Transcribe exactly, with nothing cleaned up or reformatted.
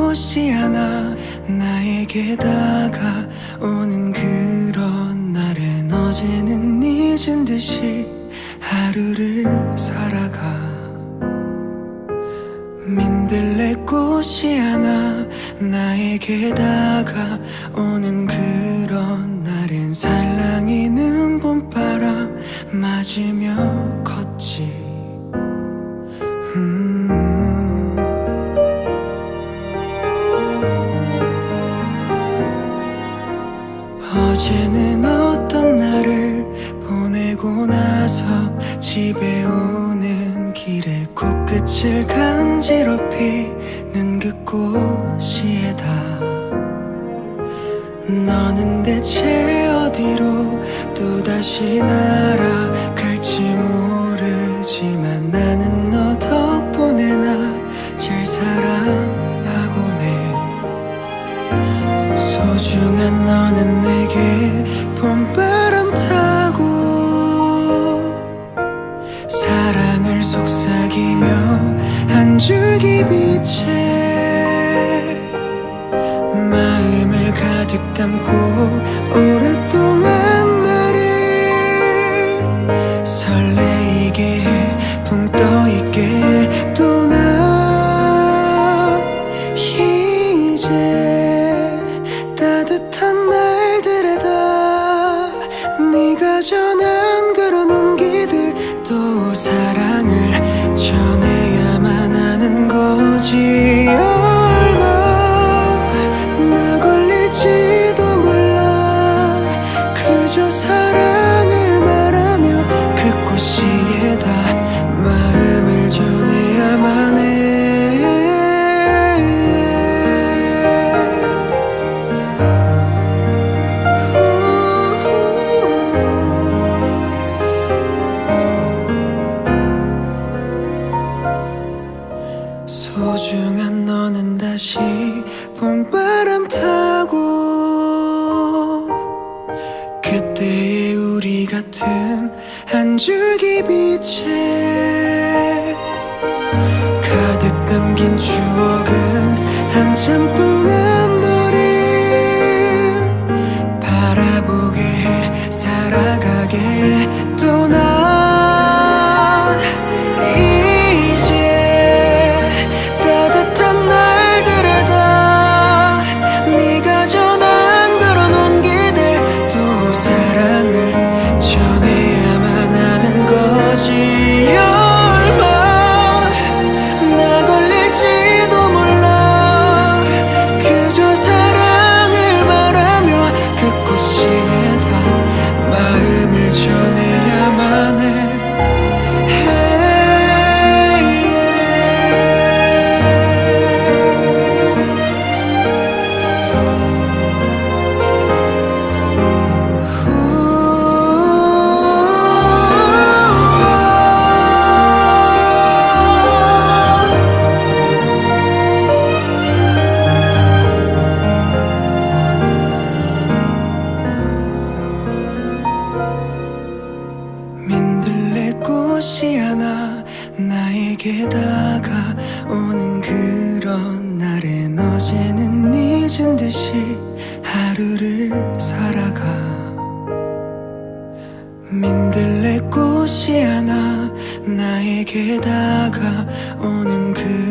꽃이 하나 나에게 다가오는 그런 날엔 어제는 잊은 듯이 하루를 살아가. 민들레꽃이 하나 나에게 다가오는 그런 날엔 살랑이는 봄바람 맞으며 걷지. 음. 어제는 어떤 날을 보내고 나서 집에 오는 길에 코끝을 간지럽히는 그 꽃이다. 너는 대체 어디로 또다시 날아갈지 모르지만 나는 너 덕분에 나 잘 사랑하고네. 소중한 너는 내게 봄바람 타고 사랑을 속삭이며 한 줄기 빛에 마음을 가득 담고 오랫동안 나를 설레이게 해 붕 떠있게 해. 또 나 이제 따뜻한 날들에다 네가 전한 그런 온기들 또 사랑을 전해야만 하는 거지. 얼마나 걸릴지도 몰라. 그저 사랑을 말하며 그 꽃이에다 마음을 전해야만 해. 소중한 너는 다시 봄바람 타고 그때의 우리 같은 한 줄기 빛에 가득 담긴 추억은 한참 동안 너를 바라보게 해 살아가게 해. 또 난 이제 따뜻한 날들에다 네가 전한 그런 온기들 또 사랑을 전해야만 하는 거지. 얼마나 걸릴지도 몰라. 그저 사랑을 말하며 그 꽃이에다 마음을 전해야만 해. 민들레꽃이 하나 나에게 다가오는 그런 날엔 어제는 잊은 듯이 하루를 살아가. 민들레꽃이 하나 나에게 다가오는 그